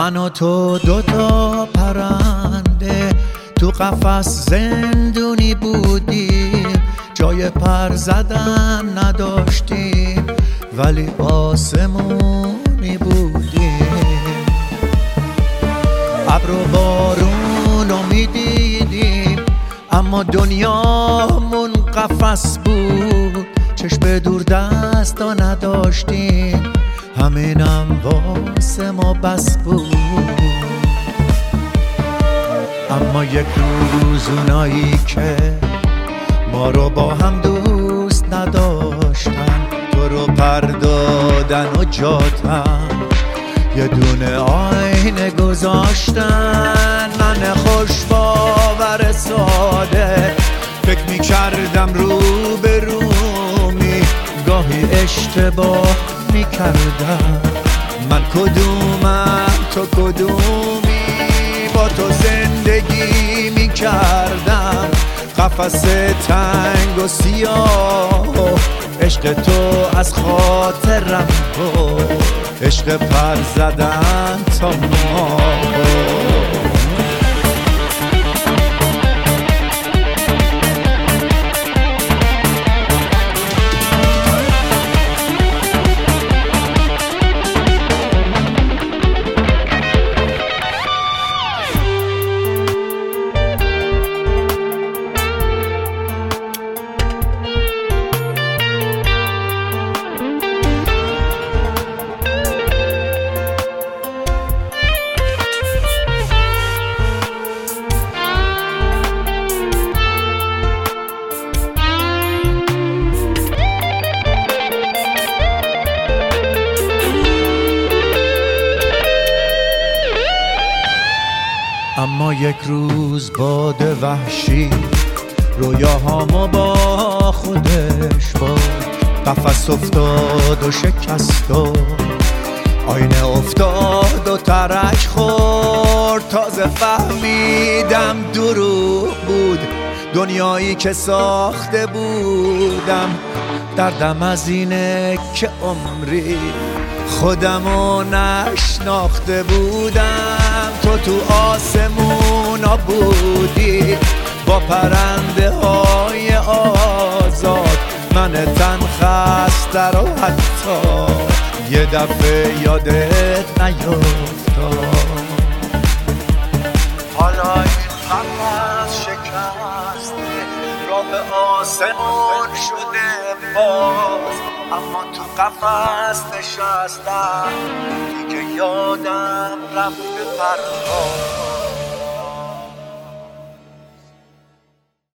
من و تو دوتا پرنده تو قفس زندونی بودیم، جای پر زدن نداشتیم ولی آسمونی بودیم. ابر و بارونو میدیدیم اما دنیامون قفس بود، چشم دور دستا نداشتیم همینم واسه ما بس بود. اما یک روز اونایی که ما رو با هم دوست نداشتن، تو رو پر دادن و جاتن یه دونه آینه گذاشتن. من خوش باور ساده فکر میکردم رو به رومی، گاهی اشتباه میکردم. من کدومم تو کدومی، با تو زندگی میکردم قفس تنگ و سیاه. عشق تو از خاطرم بود، عشق پر زدن تا ما. اما یک روز باد وحشی رویاهامو با خودش برد، قفس افتاد و شکست و آینه افتاد و ترک خورد. تازه فهمیدم دروغ بود دنیایی که ساخته بودم. دردم از اینه که عمری خودمو نشناخته بودم. تو آسمونا بودی با پرنده های آزاد، من تن خسته رو حتی یه دفعه یادت نیفتاد. حالا این قفس شکسته راه آسمون شده باز، اما تو قفس نشستم دیگه یادم رفته پرواز.